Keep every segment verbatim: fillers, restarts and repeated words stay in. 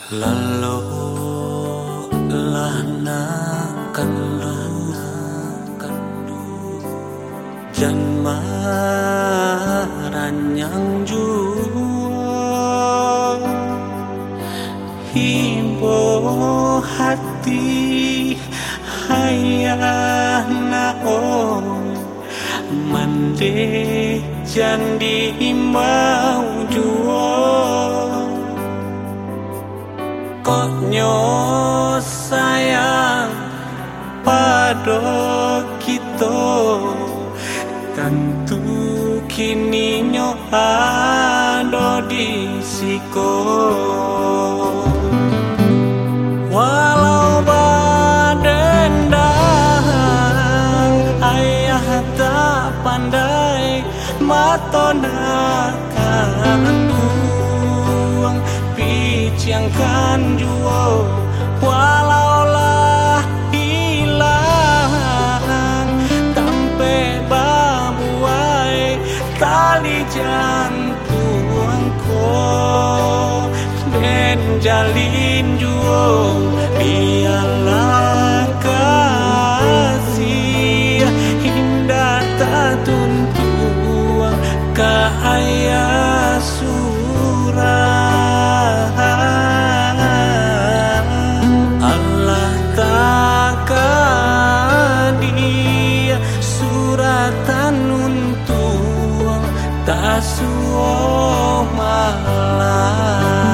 Lalu lana kandu jan maranyang jua himbo hati hayana o mande jandi mau jua koknyo sayang pada kita tentu kini nyo ada di siko walau badendang ayah tak pandai matonakan buang piciangkan jua walaulah hilang tampe babuai tali jantungku dan jalin jua biarlah kasih indah tak tuntuang ke ayah surah Allah takkan dia suratan untuk tak suo malam.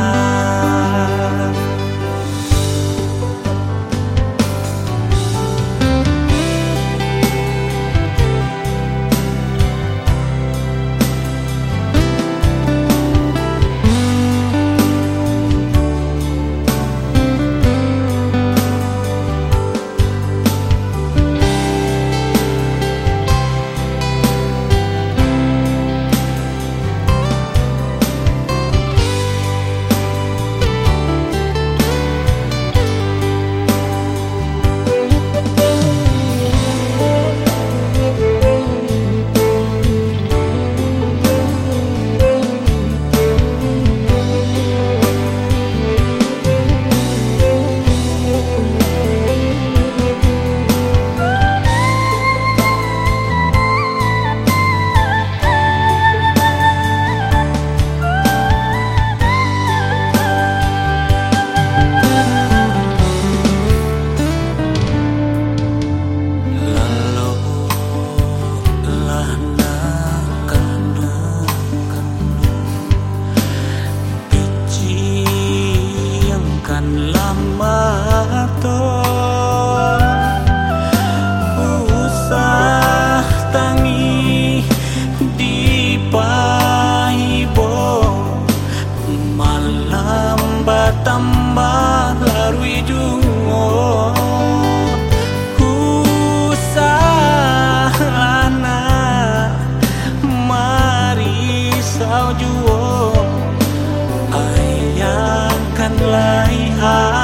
Usah tangi di paibo malam batambah larui jungo usah anak mari saujuo ayah kan lai